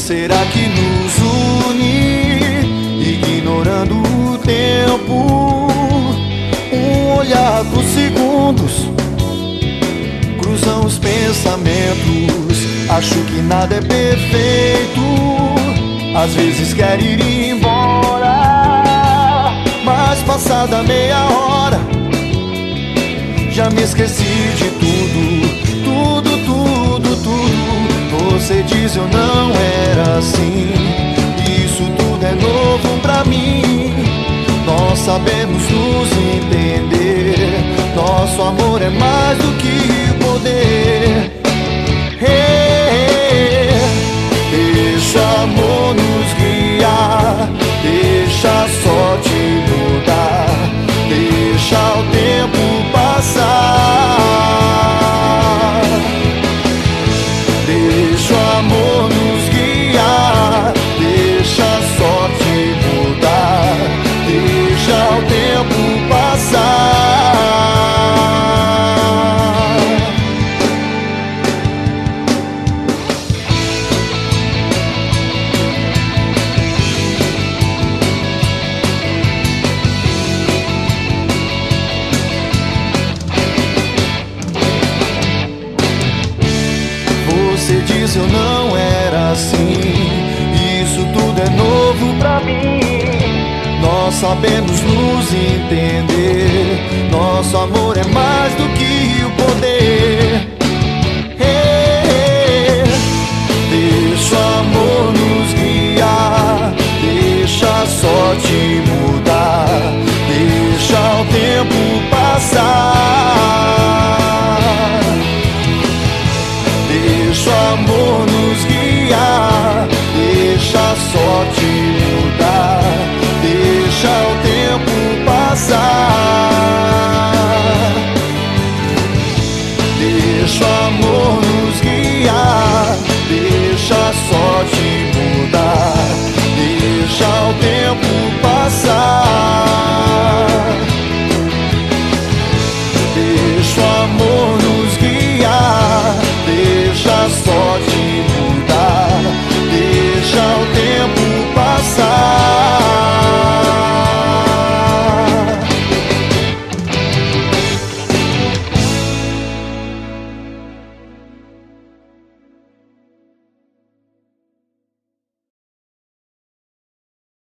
será que nos une, ignorando o tempo? Um olhar por segundos, cruzam os pensamentos. Acho que nada é perfeito, às vezes quero ir embora, mas passada meia hora já me esqueci de tudo. Tudo, tudo, tudo. Você diz eu não era assim, isso tudo é novo pra mim. Nós sabemos nos entender, nosso amor é mais do que poder. Deixa amor nos guiar, deixa a sorte mudar, deixa o tempo passar. Deixa o amor nos guiar, deixa a sorte mudar, deixa o tempo passar. Você diz eu não era assim, isso tudo é novo pra mim. Nós sabemos nos entender, nosso amor é mais do que o poder. Deixa o amor nos guiar, deixa a sorte mudar, deixa o tempo passar. Deixa o amor nos guiar, deixa a sorte